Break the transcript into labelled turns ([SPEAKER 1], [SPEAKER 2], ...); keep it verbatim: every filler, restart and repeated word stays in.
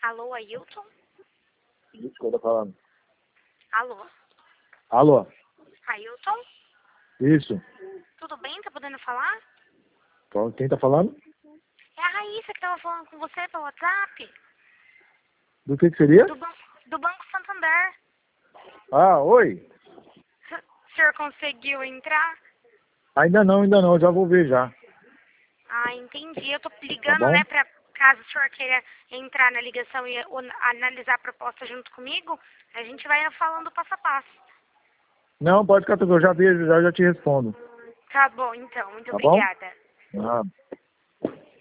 [SPEAKER 1] Alô, Ailton?
[SPEAKER 2] Isso que eu tô falando.
[SPEAKER 1] Alô?
[SPEAKER 2] Alô?
[SPEAKER 1] Ailton?
[SPEAKER 2] Isso.
[SPEAKER 1] Tudo bem? Tá podendo falar?
[SPEAKER 2] Qual- Quem tá falando?
[SPEAKER 1] É a Raíssa que tava falando com você pelo WhatsApp.
[SPEAKER 2] Do que que seria?
[SPEAKER 1] Do, ban do Banco Santander.
[SPEAKER 2] Ah, oi.
[SPEAKER 1] O senhor conseguiu entrar?
[SPEAKER 2] Ainda não, ainda não. Já vou ver já.
[SPEAKER 1] Ah, entendi. Eu tô
[SPEAKER 2] Tá
[SPEAKER 1] ligando,
[SPEAKER 2] bom?
[SPEAKER 1] né, pra caso o senhor queira entrar na ligação e o- analisar a proposta junto comigo, a gente vai falando passo a passo.
[SPEAKER 2] Não, pode ficar tranquilo. Eu já vejo, já, já te respondo.
[SPEAKER 1] Tá bom, então. Muito
[SPEAKER 2] Tá bom?
[SPEAKER 1] obrigada.
[SPEAKER 2] Ah.